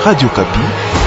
Radio Kapi.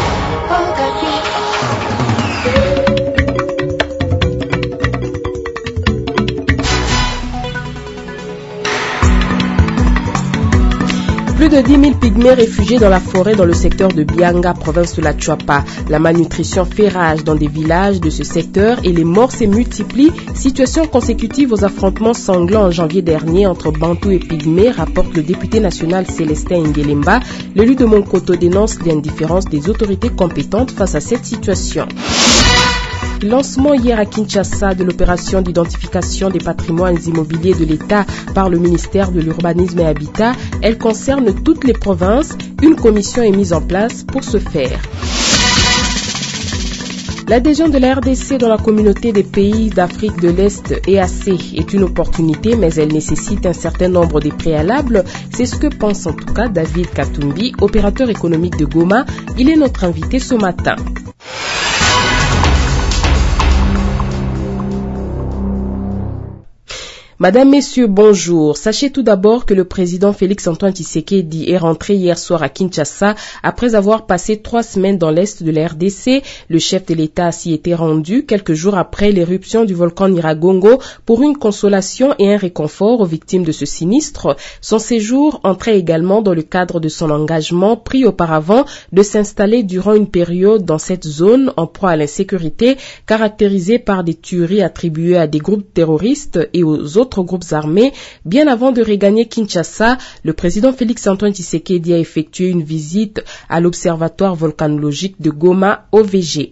Plus de 10 000 pygmées réfugiés dans la forêt dans le secteur de Bianga, province de la Chuapa. La malnutrition fait rage dans des villages de ce secteur et les morts se multiplient. Situation consécutive aux affrontements sanglants en janvier dernier entre Bantou et Pygmées, rapporte le député national Célestin Ngelemba. L'élu de Monkoto dénonce l'indifférence des autorités compétentes face à cette situation. Lancement hier à Kinshasa de l'opération d'identification des patrimoines immobiliers de l'État par le ministère de l'Urbanisme et Habitat. Elle concerne toutes les provinces. Une commission est mise en place pour ce faire. L'adhésion de la RDC dans la communauté des pays d'Afrique de l'Est EAC est une opportunité, mais elle nécessite un certain nombre de préalables. C'est ce que pense en tout cas David Katumbi, opérateur économique de Goma. Il est notre invité ce matin. Madame, Messieurs, bonjour. Sachez tout d'abord que le président Félix-Antoine Tshisekedi est rentré hier soir à Kinshasa après avoir passé 3 semaines dans l'est de la RDC. Le chef de l'État s'y était rendu quelques jours après l'éruption du volcan Nyiragongo pour une consolation et un réconfort aux victimes de ce sinistre. Son séjour entrait également dans le cadre de son engagement pris auparavant de s'installer durant une période dans cette zone en proie à l'insécurité caractérisée par des tueries attribuées à des groupes terroristes et aux autres groupes armés. Bien avant de regagner Kinshasa, le président Félix-Antoine Tshisekedi a effectué une visite à l'observatoire volcanologique de Goma, OVG.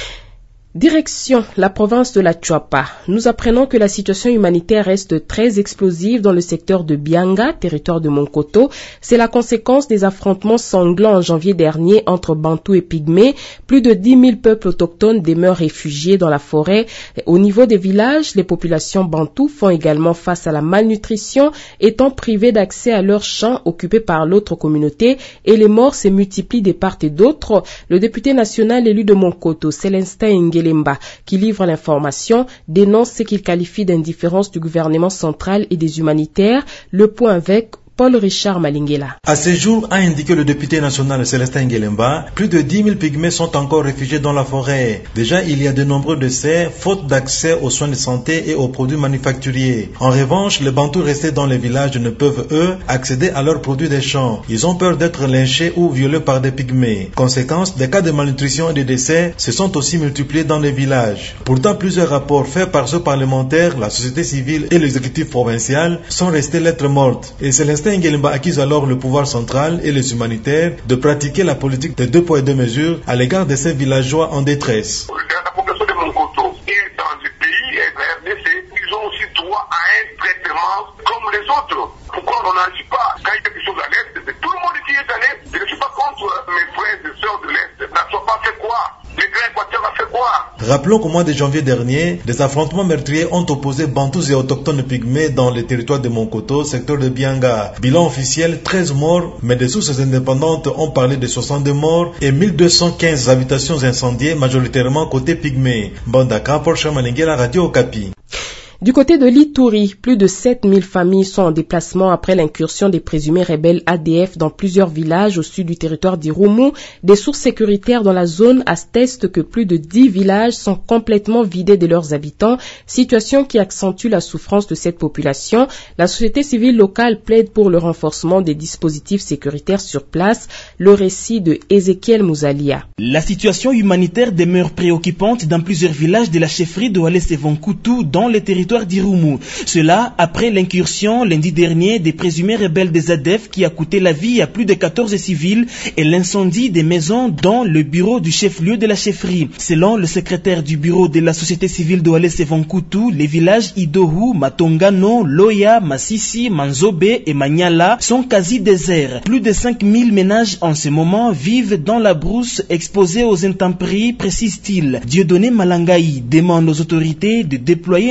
Direction la province de la Chuapa. Nous apprenons que la situation humanitaire reste très explosive dans le secteur de Bianga, territoire de Monkoto. C'est la conséquence des affrontements sanglants en janvier dernier entre Bantou et Pygmées. Plus de 10 000 peuples autochtones demeurent réfugiés dans la forêt. Au niveau des villages, les populations Bantou font également face à la malnutrition, étant privées d'accès à leurs champs occupés par l'autre communauté, et les morts se multiplient de part et d'autre. Le député national élu de Monkoto, Célestin Ngelemba, qui livre l'information, dénonce ce qu'il qualifie d'indifférence du gouvernement central et des humanitaires. Le point avec Paul-Richard Malingela. À ce jour, a indiqué le député national Célestin Ngelemba, plus de 10 000 pygmées sont encore réfugiés dans la forêt. Déjà, il y a de nombreux décès, faute d'accès aux soins de santé et aux produits manufacturiers. En revanche, les Bantous restés dans les villages ne peuvent, eux, accéder à leurs produits des champs. Ils ont peur d'être lynchés ou violés par des pygmées. Conséquence, des cas de malnutrition et de décès se sont aussi multipliés dans les villages. Pourtant, plusieurs rapports faits par ceux parlementaires, la société civile et l'exécutif provincial sont restés lettres mortes. Et Célestin Ngelemba accuse alors le pouvoir central et les humanitaires de pratiquer la politique des 2 poids et 2 mesures à l'égard de ces villageois en détresse. La population de Monkoto est dans le pays et la RDC, ils ont aussi droit à un traitement comme les autres. Pourquoi on n'agit pas? Quand il y a quelque chose à l'Est, c'est tout le monde qui est à l'Est. Je ne suis pas contre mes frères et sœurs de l'Est. La Chuapa fait quoi? Les Grands Équateurs a fait quoi? Rappelons qu'au mois de janvier dernier, des affrontements meurtriers ont opposé Bantous et autochtones pygmées dans le territoire de Monkoto, secteur de Bianga. Bilan officiel, 13 morts, mais des sources indépendantes ont parlé de 62 morts et 1215 habitations incendiées, majoritairement côté pygmée. Bandaka, Paul Chamalingela, Radio Okapi. Du côté de l'Ituri, plus de 7000 familles sont en déplacement après l'incursion des présumés rebelles ADF dans plusieurs villages au sud du territoire d'Irumu. Des sources sécuritaires dans la zone attestent que plus de 10 villages sont complètement vidés de leurs habitants, situation qui accentue la souffrance de cette population. La société civile locale plaide pour le renforcement des dispositifs sécuritaires sur place. Le récit de Ezekiel Mouzalia. La situation humanitaire demeure préoccupante dans plusieurs villages de la chefferie de Walese-Vonkutu dans les territoires d'Irumu. Cela après l'incursion lundi dernier des présumés rebelles des ADF qui a coûté la vie à plus de 14 civils et l'incendie des maisons dans le bureau du chef-lieu de la chefferie. Selon le secrétaire du bureau de la société civile de Walese-Vonkutu, les villages Idohu, Matongano, Loya, Masisi, Manzobe et Manyala sont quasi déserts. Plus de 5000 ménages en ce moment vivent dans la brousse exposés aux intempéries, précise-t-il. Dieudonné Malangaï demande aux autorités de déployer un dispositif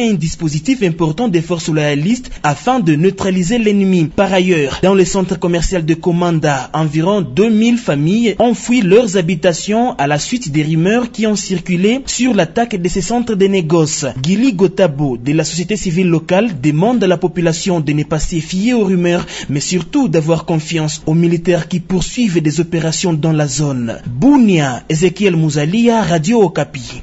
dispositif important des forces loyalistes afin de neutraliser l'ennemi. Par ailleurs, dans le centre commercial de Komanda, environ 2000 familles ont fui leurs habitations à la suite des rumeurs qui ont circulé sur l'attaque de ces centres de négoce. Gili Gotabo, de la société civile locale, demande à la population de ne pas se fier aux rumeurs, mais surtout d'avoir confiance aux militaires qui poursuivent des opérations dans la zone. Bunia, Ezekiel Mouzalia, Radio Okapi.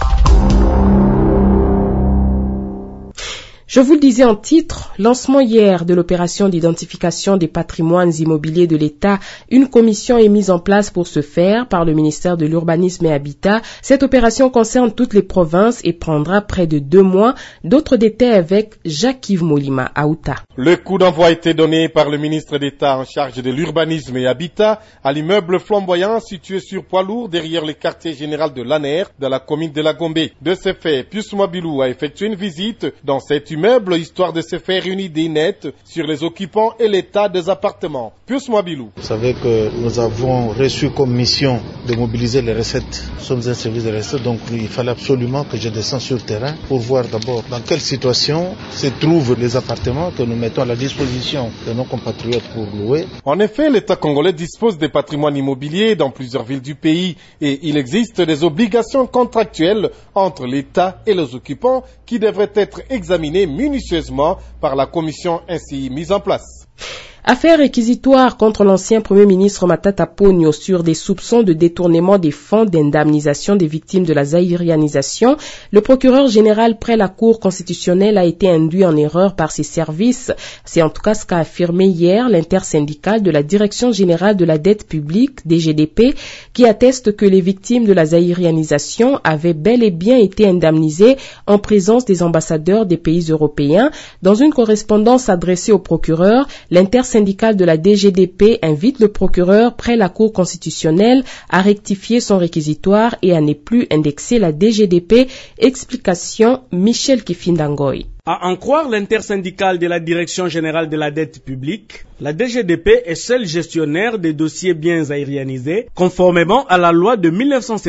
Je vous le disais en titre, lancement hier de l'opération d'identification des patrimoines immobiliers de l'État. Une commission est mise en place pour ce faire par le ministère de l'Urbanisme et Habitat. Cette opération concerne toutes les provinces et prendra près de 2 mois. D'autres détails avec Jacques-Yves Molima à Outa. Le coup d'envoi a été donné par le ministre d'État en charge de l'Urbanisme et Habitat à l'immeuble flamboyant situé sur poids lourd derrière le quartier général de l'ANER dans la commune de la Gombe. De ce fait, Pius Mwabilou a effectué une visite dans cet immeuble, histoire de se faire une idée nette sur les occupants et l'état des appartements. Pius Mwabilou. Vous savez que nous avons reçu comme mission de mobiliser les recettes. Nous sommes un service de recettes, donc il fallait absolument que je descende sur le terrain pour voir d'abord dans quelle situation se trouvent les appartements que nous mettons à la disposition de nos compatriotes pour louer. En effet, l'État congolais dispose des patrimoines immobiliers dans plusieurs villes du pays et il existe des obligations contractuelles entre l'État et les occupants qui devraient être examinées minutieusement par la commission ainsi mise en place. Affaire réquisitoire contre l'ancien Premier ministre Matata Ponyo sur des soupçons de détournement des fonds d'indemnisation des victimes de la zaïrianisation. Le procureur général près la Cour constitutionnelle a été induit en erreur par ses services. C'est en tout cas ce qu'a affirmé hier l'intersyndicale de la Direction générale de la dette publique, DGDP, qui atteste que les victimes de la zaïrianisation avaient bel et bien été indemnisées en présence des ambassadeurs des pays européens. Dans une correspondance adressée au procureur, l'intersyndicale de la DGDP invite le procureur près la Cour constitutionnelle à rectifier son réquisitoire et à ne plus indexer la DGDP. Explication Michel Kifindangoy. À en croire l'intersyndicale de la Direction générale de la dette publique, la DGDP est seule gestionnaire des dossiers biens aérianisés, conformément à la loi de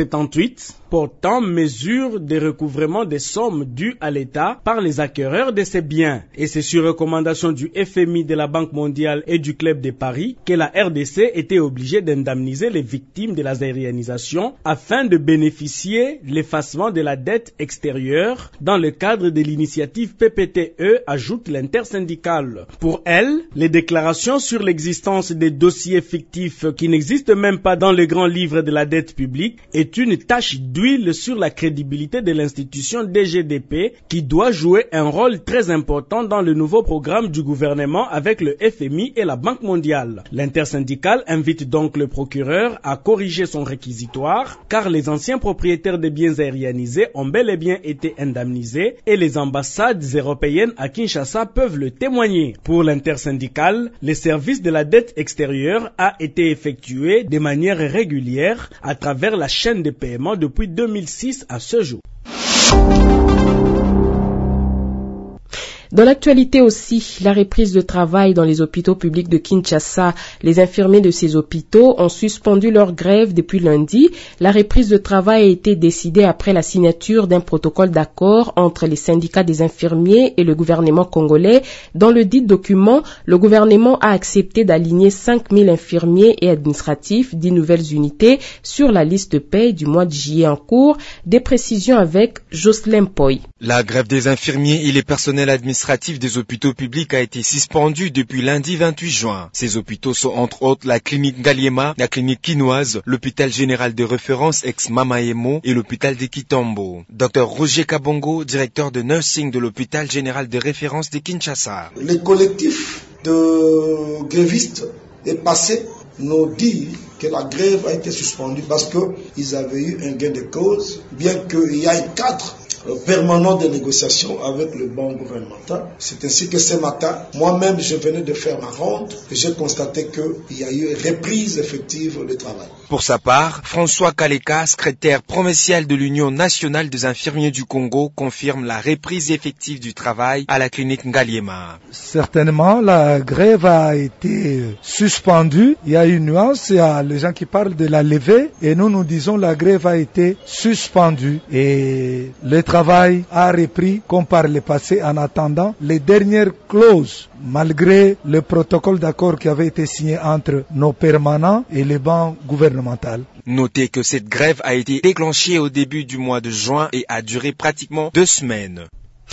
1978 portant mesure de recouvrement des sommes dues à l'État par les acquéreurs de ces biens. Et c'est sur recommandation du FMI, de la Banque mondiale et du Club de Paris que la RDC était obligée d'indemniser les victimes de la aérianisation afin de bénéficier de l'effacement de la dette extérieure dans le cadre de l'initiative PPTE, ajoute l'intersyndicale. Pour elle, les déclarations sur l'existence des dossiers fictifs qui n'existent même pas dans le grand livre de la dette publique est une tache d'huile sur la crédibilité de l'institution DGDP qui doit jouer un rôle très important dans le nouveau programme du gouvernement avec le FMI et la Banque mondiale. L'intersyndicale invite donc le procureur à corriger son réquisitoire car les anciens propriétaires des biens aérianisés ont bel et bien été indemnisés et les ambassades européennes à Kinshasa peuvent le témoigner. Pour l'intersyndicale, les services de la dette extérieure a été effectué de manière régulière à travers la chaîne de paiement depuis 2006 à ce jour. Dans l'actualité aussi, la reprise de travail dans les hôpitaux publics de Kinshasa. Les infirmiers de ces hôpitaux ont suspendu leur grève depuis lundi. La reprise de travail a été décidée après la signature d'un protocole d'accord entre les syndicats des infirmiers et le gouvernement congolais. Dans le dit document, le gouvernement a accepté d'aligner 5000 infirmiers et administratifs d'10 nouvelles unités sur la liste de paie du mois de juillet en cours. Des précisions avec Jocelyn Poy. La grève des infirmiers et les personnels administratifs des hôpitaux publics a été suspendu depuis lundi 28 juin. Ces hôpitaux sont entre autres la clinique Ngaliema, la clinique Kinoise, l'hôpital général de référence ex-Mamaemo et l'hôpital de Kitambo. Dr Roger Kabongo, directeur de nursing de l'hôpital général de référence de Kinshasa. Le collectif de grévistes est passé nous dit que la grève a été suspendue parce qu'ils avaient eu un gain de cause, bien qu'il y ait 4 permanent de négociation avec le banc gouvernemental. C'est ainsi que ce matin, moi-même, je venais de faire ma ronde et j'ai constaté qu'il y a eu une reprise effective du travail. Pour sa part, François Kaleka, secrétaire provincial de l'Union nationale des infirmiers du Congo, confirme la reprise effective du travail à la clinique Ngaliema. Certainement, la grève a été suspendue. Il y a une nuance, il y a les gens qui parlent de la levée et nous disons la grève a été suspendue. Et le travail a repris comme par le passé en attendant les dernières clauses, malgré le protocole d'accord qui avait été signé entre nos permanents et les bancs gouvernementaux. Notez que cette grève a été déclenchée au début du mois de juin et a duré pratiquement 2 semaines.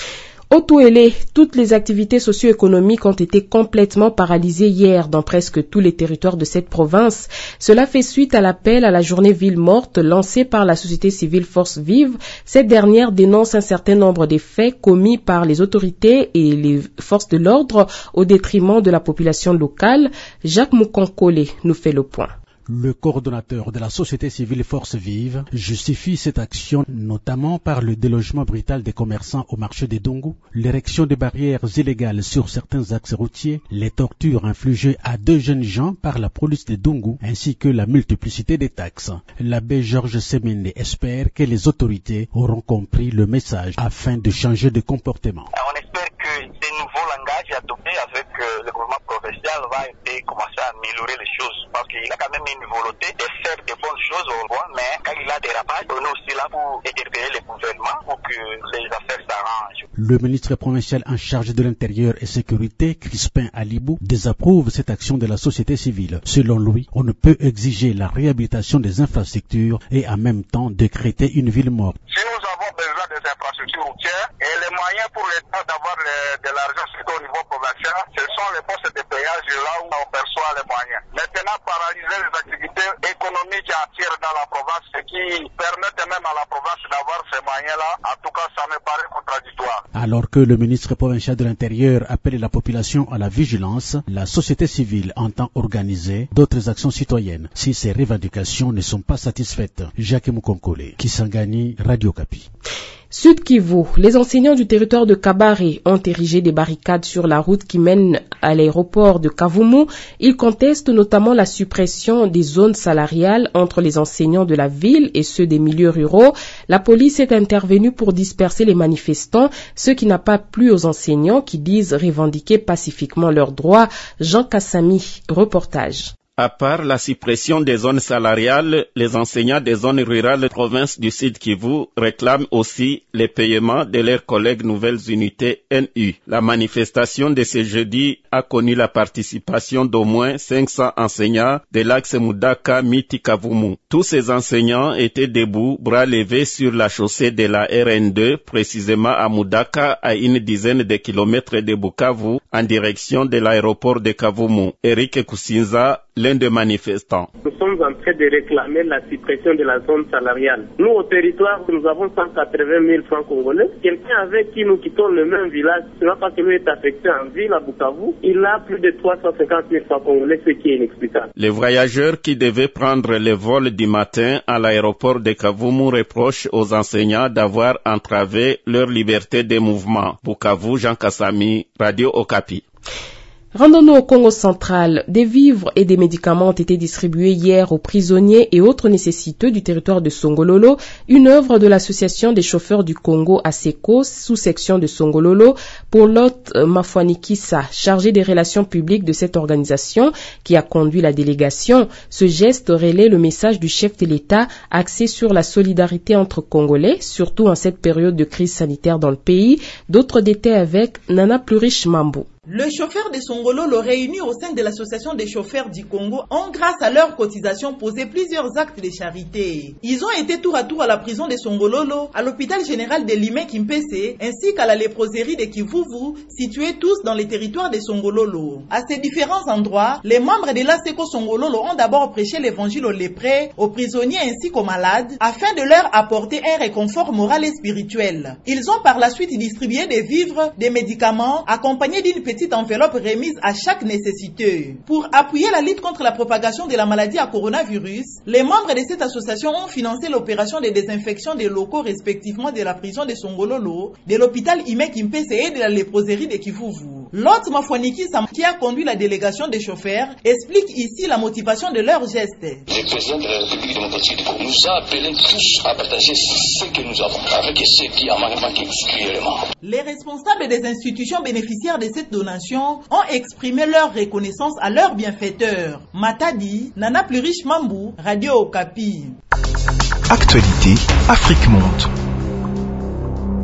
Au Touélé, toutes les activités socio-économiques ont été complètement paralysées hier dans presque tous les territoires de cette province. Cela fait suite à l'appel à la journée ville morte lancée par la société civile Force Vive. Cette dernière dénonce un certain nombre de faits commis par les autorités et les forces de l'ordre au détriment de la population locale. Jacques Moukonkole nous fait le point. Le coordonnateur de la société civile Force Vive justifie cette action notamment par le délogement brutal des commerçants au marché des Dongo, l'érection de barrières illégales sur certains axes routiers, les tortures infligées à 2 jeunes gens par la police des Dongo, ainsi que la multiplicité des taxes. L'abbé Georges Semene espère que les autorités auront compris le message afin de changer de comportement. On espère que ces nouveaux langages adoptés avec le gouvernement provincial va commencer à améliorer les choses, parce qu'il a quand même une volonté de faire de bonnes choses au revoir, mais quand il a des rapages, on est aussi là pour interpeller le gouvernement pour que les affaires s'arrangent. Le ministre provincial en charge de l'Intérieur et Sécurité, Crispin Alibou, désapprouve cette action de la société civile. Selon lui, on ne peut exiger la réhabilitation des infrastructures et en même temps décréter une ville morte. Si nous avons besoin des infrastructures routières et les moyens pour l'État d'avoir de l'argent au niveau provincial, ce sont les postes de péage là où on perçoit les moyens. Maintenant, paralyser les activités économiques entières dans la province, ce qui permettent même à la province d'avoir ces moyens-là, en tout cas, ça me paraît contradictoire. Alors que le ministre provincial de l'Intérieur appelle la population à la vigilance, la société civile entend organiser d'autres actions citoyennes si ces revendications ne sont pas satisfaites. Jacques Moukonkole, Kisangani, Radio Kapi. Sud Kivu, les enseignants du territoire de Kabare ont érigé des barricades sur la route qui mène à l'aéroport de Kavumu. Ils contestent notamment la suppression des zones salariales entre les enseignants de la ville et ceux des milieux ruraux. La police est intervenue pour disperser les manifestants, ce qui n'a pas plu aux enseignants qui disent revendiquer pacifiquement leurs droits. Jean Kassami, reportage. À part la suppression des zones salariales, les enseignants des zones rurales de province du Sud Kivu réclament aussi les paiements de leurs collègues nouvelles unités NU. La manifestation de ce jeudi a connu la participation d'au moins 500 enseignants de l'axe Mudaka Miti Kavumu. Tous ces enseignants étaient debout, bras levés sur la chaussée de la RN2, précisément à Mudaka, à une dizaine de kilomètres de Bukavu, en direction de l'aéroport de Kavumu. Eric Kusinza, l'un des manifestants. Nous sommes en train de réclamer la suppression de la zone salariale. Nous, au territoire, nous avons 180 000 francs congolais. Quelqu'un avec qui nous quittons le même village, seulement parce que lui est affecté en ville à Bukavu, il a plus de 350 000 francs congolais, ce qui est inexplicable. Les voyageurs qui devaient prendre le vol du matin à l'aéroport de Kavumu reprochent aux enseignants d'avoir entravé leur liberté de mouvement. Bukavu, Jean Kassami, Radio Okapi. Rendons-nous au Congo central. Des vivres et des médicaments ont été distribués hier aux prisonniers et autres nécessiteux du territoire de Songololo, une œuvre de l'association des chauffeurs du Congo ASECO, sous-section de Songololo, pour l'hôte Mafuanikisa, chargé des relations publiques de cette organisation qui a conduit la délégation. Ce geste relaie le message du chef de l'État axé sur la solidarité entre Congolais, surtout en cette période de crise sanitaire dans le pays. D'autres détails avec Nana Plurish Mambo. Le chauffeur de Songololo réunis au sein de l'association des chauffeurs du Congo ont, grâce à leur cotisation, posé plusieurs actes de charité. Ils ont été tour à tour à la prison de Songololo, à l'hôpital général de Limé Kimpese, ainsi qu'à la léproserie de Kivuvu, situés tous dans les territoires de Songololo. À ces différents endroits, les membres de l'ASECO Songololo ont d'abord prêché l'évangile aux lépreux, aux prisonniers ainsi qu'aux malades, afin de leur apporter un réconfort moral et spirituel. Ils ont par la suite distribué des vivres, des médicaments, accompagnés d'une petite enveloppe remise à chaque nécessiteux. Pour appuyer la lutte contre la propagation de la maladie à coronavirus, les membres de cette association ont financé l'opération de désinfection des locaux respectivement de la prison de Songololo, de l'hôpital Ime Kimpese et de la léproserie de Kivuvu. L'hôte Mafuanikisa, qui a conduit la délégation des chauffeurs, explique ici la motivation de leur geste. Le président de la République démocratique du Congo nous a appelés tous à partager ce que nous avons avec ceux qui en manquent exclusivement. Les responsables des institutions bénéficiaires de cette donation ont exprimé leur reconnaissance à leurs bienfaiteurs. Matadi, Nana Plurish Mambu, Radio Okapi. Actualité, Afrique Monde.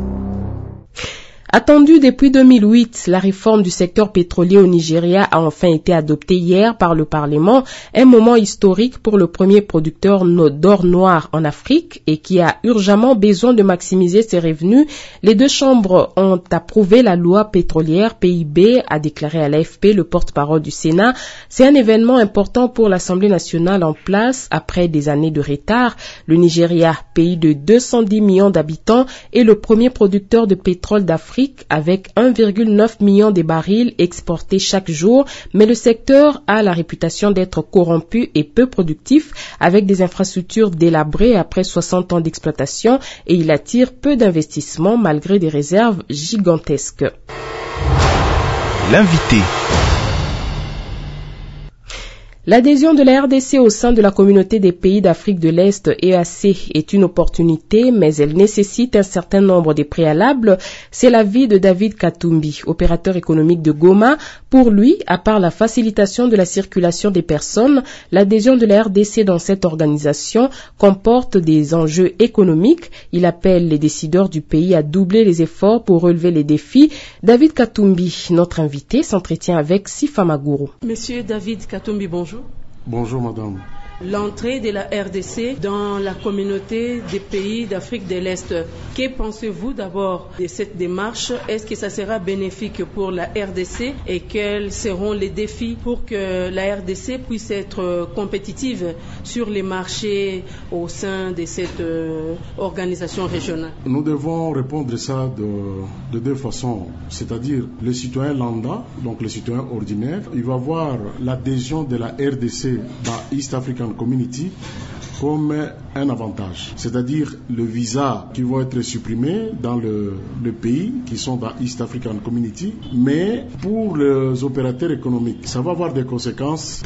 Attendue depuis 2008, la réforme du secteur pétrolier au Nigeria a enfin été adoptée hier par le Parlement, un moment historique pour le premier producteur d'or noir en Afrique et qui a urgemment besoin de maximiser ses revenus. Les deux chambres ont approuvé la loi pétrolière PIB, a déclaré à l'AFP le porte-parole du Sénat. C'est un événement important pour l'Assemblée nationale en place après des années de retard. Le Nigeria, pays de 210 millions d'habitants, est le premier producteur de pétrole d'Afrique avec 1,9 million de barils exportés chaque jour, mais le secteur a la réputation d'être corrompu et peu productif avec des infrastructures délabrées après 60 ans d'exploitation et il attire peu d'investissements malgré des réserves gigantesques. L'invité. L'adhésion de la RDC au sein de la communauté des pays d'Afrique de l'Est, EAC, est une opportunité, mais elle nécessite un certain nombre de préalables. C'est l'avis de David Katumbi, opérateur économique de Goma. Pour lui, à part la facilitation de la circulation des personnes, l'adhésion de la RDC dans cette organisation comporte des enjeux économiques. Il appelle les décideurs du pays à doubler les efforts pour relever les défis. David Katumbi, notre invité, s'entretient avec Sifa Maguru. Monsieur David Katumbi, bonjour. Bonjour madame. L'entrée de la RDC dans la communauté des pays d'Afrique de l'Est. Que pensez-vous d'abord de cette démarche? Est-ce que ça sera bénéfique pour la RDC et quels seront les défis pour que la RDC puisse être compétitive sur les marchés au sein de cette organisation régionale? Nous devons répondre à ça de deux façons, c'est-à-dire le citoyen lambda, donc le citoyen ordinaire, il va voir l'adhésion de la RDC dans East African Community comme un avantage, c'est-à-dire le visa qui va être supprimé dans le pays qui sont dans East African Community, mais pour les opérateurs économiques, ça va avoir des conséquences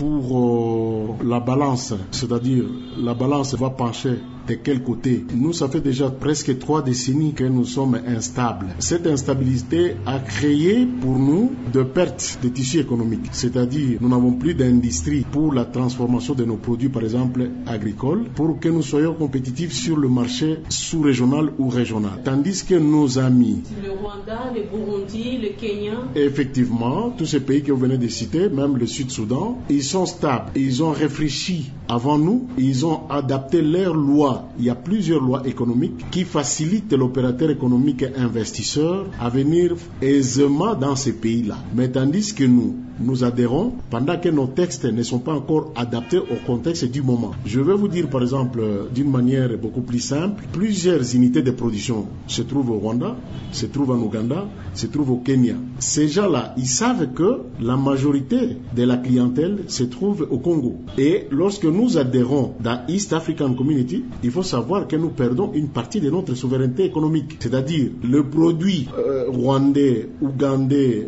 pour la balance, c'est-à-dire la balance va pencher de quel côté. Nous, ça fait déjà presque 3 décennies que nous sommes instables. Cette instabilité a créé pour nous de pertes de tissus économiques, c'est-à-dire nous n'avons plus d'industrie pour la transformation de nos produits, par exemple agricoles, pour que nous soyons compétitifs sur le marché sous-régional ou régional. Tandis que nos amis, le Rwanda, le Burundi, le Kenya, effectivement, tous ces pays que vous venez de citer, même le Sud-Soudan, ils sont stables. Ils ont réfléchi avant nous, ils ont adapté leurs lois. Il y a plusieurs lois économiques qui facilitent l'opérateur économique et investisseur à venir aisément dans ces pays-là. Mais tandis que nous adhérons pendant que nos textes ne sont pas encore adaptés au contexte du moment. Je vais vous dire par exemple d'une manière beaucoup plus simple, plusieurs unités de production se trouvent au Rwanda, se trouvent en Ouganda, se trouvent au Kenya. Ces gens-là, ils savent que la majorité de la clientèle se trouve au Congo. Et lorsque nous adhérons dans East African Community, il faut savoir que nous perdons une partie de notre souveraineté économique. C'est-à-dire le produit rwandais, ougandais,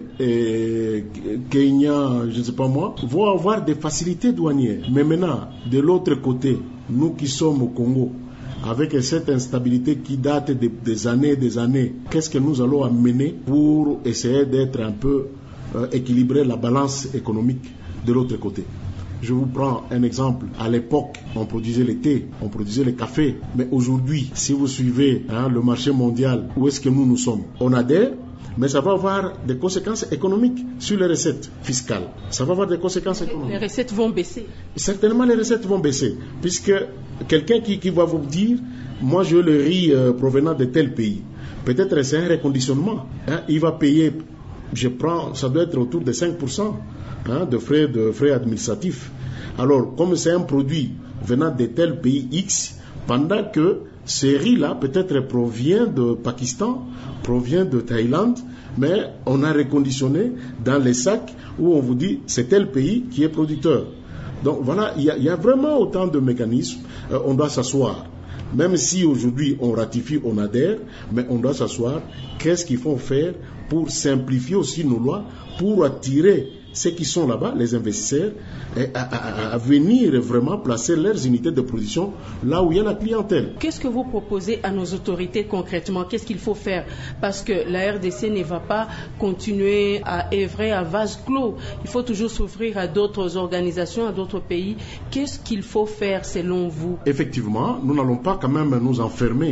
Kenya, je ne sais pas moi, vont avoir des facilités douanières. Mais maintenant, de l'autre côté, nous qui sommes au Congo, avec cette instabilité qui date des années, qu'est-ce que nous allons amener pour essayer d'être un peu équilibrer la balance économique de l'autre côté? Je vous prends un exemple. À l'époque, on produisait le thé, on produisait le café. Mais aujourd'hui, si vous suivez le marché mondial, où est-ce que nous sommes? On adhère, mais ça va avoir des conséquences économiques sur les recettes fiscales. Ça va avoir des conséquences économiques. Les recettes vont baisser. Certainement, les recettes vont baisser. Puisque quelqu'un qui va vous dire, moi je veux le riz provenant de tel pays. Peut-être c'est un reconditionnement. Il va payer, ça doit être autour de 5%. De frais administratifs. Alors, comme c'est un produit venant de tel pays X, pendant que ces riz-là peut-être provient de Pakistan, provient de Thaïlande, mais on a reconditionné dans les sacs où on vous dit c'est tel pays qui est producteur. Donc voilà, il y a vraiment autant de mécanismes. On doit s'asseoir. Même si aujourd'hui on ratifie, on adhère, mais on doit s'asseoir. Qu'est-ce qu'il faut faire pour simplifier aussi nos lois, pour attirer ceux qui sont là-bas, les investisseurs, à venir vraiment placer leurs unités de production là où il y a la clientèle. Qu'est-ce que vous proposez à nos autorités concrètement? Qu'est-ce qu'il faut faire? Parce que la RDC ne va pas continuer à œuvrer à vase clos. Il faut toujours s'ouvrir à d'autres organisations, à d'autres pays. Qu'est-ce qu'il faut faire selon vous? Effectivement, nous n'allons pas quand même nous enfermer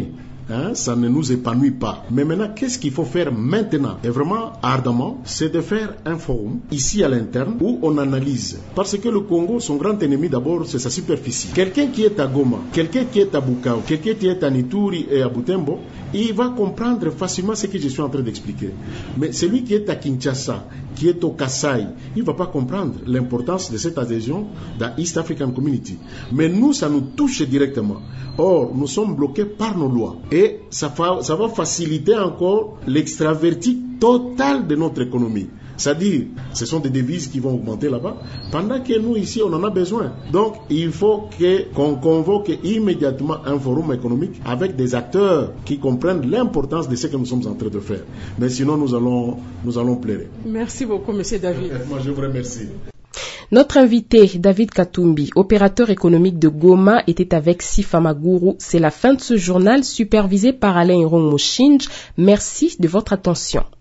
ça ne nous épanouit pas. Mais maintenant, qu'est-ce qu'il faut faire maintenant, et vraiment ardemment, c'est de faire un forum ici à l'interne où on analyse. Parce que le Congo, son grand ennemi d'abord, c'est sa superficie. Quelqu'un qui est à Goma, quelqu'un qui est à Bukavu, quelqu'un qui est à Ituri et à Butembo, il va comprendre facilement ce que je suis en train d'expliquer. Mais celui qui est à Kinshasa, qui est au Kasaï, il ne va pas comprendre l'importance de cette adhésion dans East African Community. Mais nous, ça nous touche directement. Or, nous sommes bloqués par nos lois. Et ça va faciliter encore l'extraverti total de notre économie. C'est-à-dire, ce sont des devises qui vont augmenter là-bas, pendant que nous, ici, on en a besoin. Donc, il faut qu'on convoque immédiatement un forum économique avec des acteurs qui comprennent l'importance de ce que nous sommes en train de faire. Mais sinon, nous allons pleurer. Merci beaucoup, M. David. Moi, je vous remercie. Notre invité, David Katumbi, opérateur économique de Goma, était avec Sifa Maguru. C'est la fin de ce journal supervisé par Alain Irong Mochinj. Merci de votre attention.